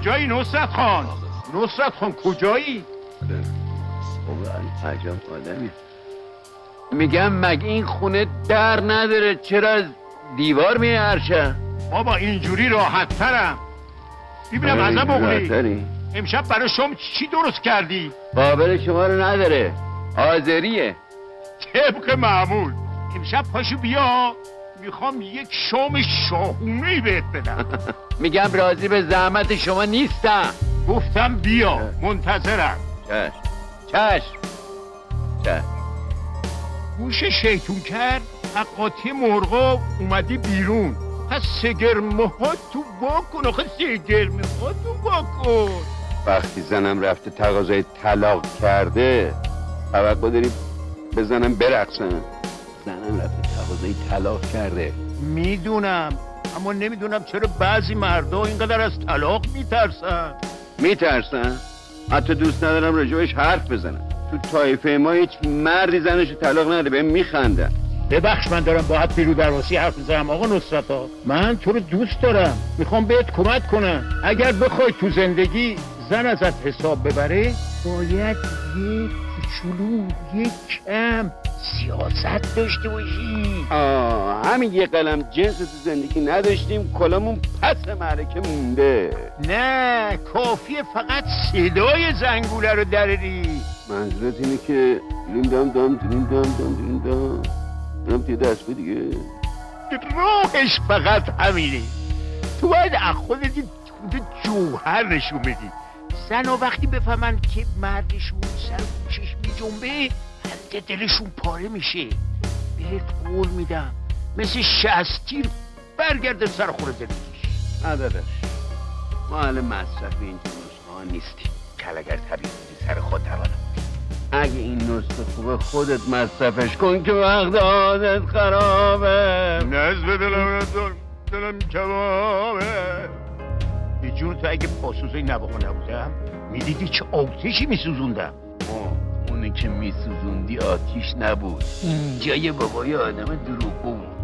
کجایی نصرت خان؟ نصرت خان کجایی؟ بابا عجب آدمی. میگم مگه این خونه در نداره؟ چرا از دیوار میارشه؟ بابا اینجوری راحت ترم. ببینم ازم بگولی امشب برای شام چی درست کردی؟ قابل شما رو نداره، آذریه. طبق معمول. امشب پاشو بیا، میخوام یک شام شاهونه‌ای بهت بدم. میگم راضی به زحمت شما نیستم. گفتم بیا، منتظرم. چشم. گوش شیطون کرد، حقاتی مرغا اومدی بیرون. پس سگرمهات تو واکن، آخه سگرمهات تو واکن. وقتی زنم رفته تقاضای طلاق کرده توقع داری بزنم برقصم؟ زنم رفته تقاضای طلاق کرده. میدونم، اما نمیدونم چرا بعضی مردا اینقدر از طلاق میترسن؟ حتی دوست ندارم راجبش حرف بزنم. تو طایفه ما هیچ مردی زنشو طلاق نده، بهم میخندن. ببخش من دارم با حد بیرو درواسی حرف میزنم آقا نصرتا. من تو رو دوست دارم، میخوام بهت کمک کنم. اگر بخوای تو زندگی زن ازت حساب ببره، باید یک کوچولو، یک کم سیاست داشته باشی. همین یه قلم جنس تو زندگی نداشتیم، کلامون پس معرکه مونده. نه کافیه فقط صدای زنگوله رو دراری. منظورت اینه که دیم دام دم توی دست دیگه. راهش فقط همینه. تو باید از خودت خود جوهر نشون بدی. زن ها وقتی بفهمن که مردشون سر گوشش میجنبه، بنده دلشون پاره میشه. بهت قول میدم مثل 60 تیر برگرده سر خور زندگیش. ندادش ما اهل مصرف این نسخه ها نیستیم. کلگر طبیعی بودی سر خود توانم. اگه این نسخه خوبه خودت مصرفش کن که وقت عادت خرابه. نزد دلم کبابه. به جون تو اگه پاسوزای نواخو نبودم میدیدی چه آتیشی میسوزوندم. اونی که میسوزوندی آتیش نبود، اینجا یه بابای آدم دروغگو بود.